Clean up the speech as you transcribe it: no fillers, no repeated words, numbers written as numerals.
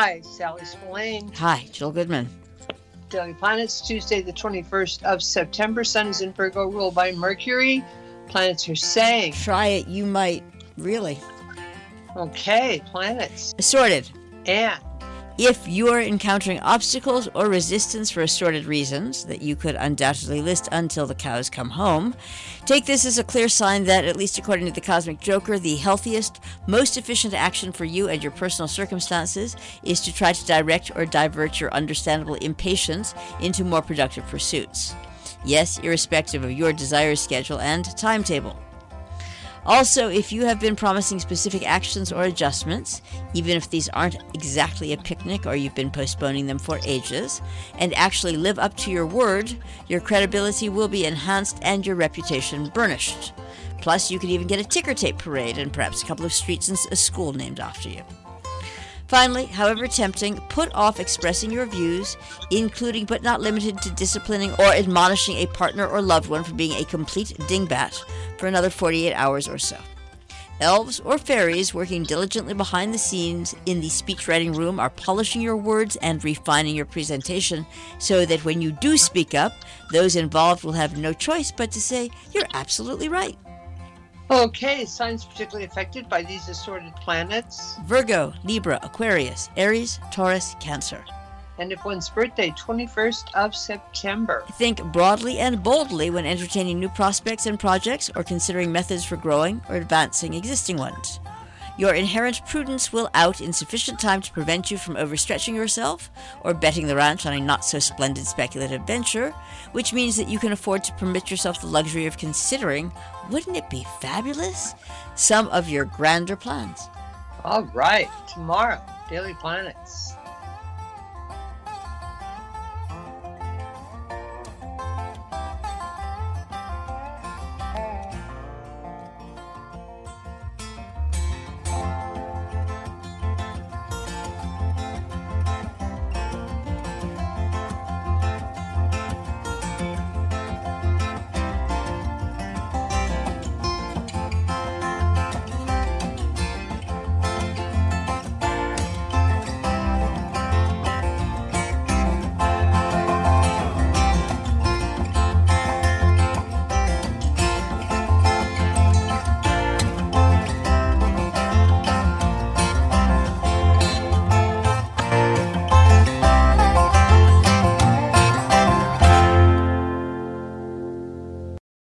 Hi, Sally Spillane. Hi, Jill Goodman. Daily Planets, Tuesday, the 21st of September. Sun is in Virgo, ruled by Mercury. Planets are saying. Try it, you might. Really. Okay, planets. Assorted. And if you're encountering obstacles or resistance for assorted reasons that you could undoubtedly list until the cows come home, take this as a clear sign that, at least according to the Cosmic Joker, the healthiest, most efficient action for you and your personal circumstances is to try to direct or divert your understandable impatience into more productive pursuits. Yes, irrespective of your desired schedule and timetable. Also, if you have been promising specific actions or adjustments, even if these aren't exactly a picnic or you've been postponing them for ages, and actually live up to your word, your credibility will be enhanced and your reputation burnished. Plus, you could even get a ticker tape parade and perhaps a couple of streets and a school named after you. Finally, however tempting, put off expressing your views, including but not limited to disciplining or admonishing a partner or loved one for being a complete dingbat, for another 48 hours or so. Elves or fairies working diligently behind the scenes in the speech-writing room are polishing your words and refining your presentation so that when you do speak up, those involved will have no choice but to say, "You're absolutely right." okay, signs particularly affected by these assorted planets. Virgo, Libra, Aquarius, Aries, Taurus, Cancer. And if one's birthday, 21st of September. Think broadly and boldly when entertaining new prospects and projects or considering methods for growing or advancing existing ones. Your inherent prudence will out in sufficient time to prevent you from overstretching yourself or betting the ranch on a not-so-splendid speculative venture, which means that you can afford to permit yourself the luxury of considering, wouldn't it be fabulous, some of your grander plans. All right, tomorrow, Daily Planets.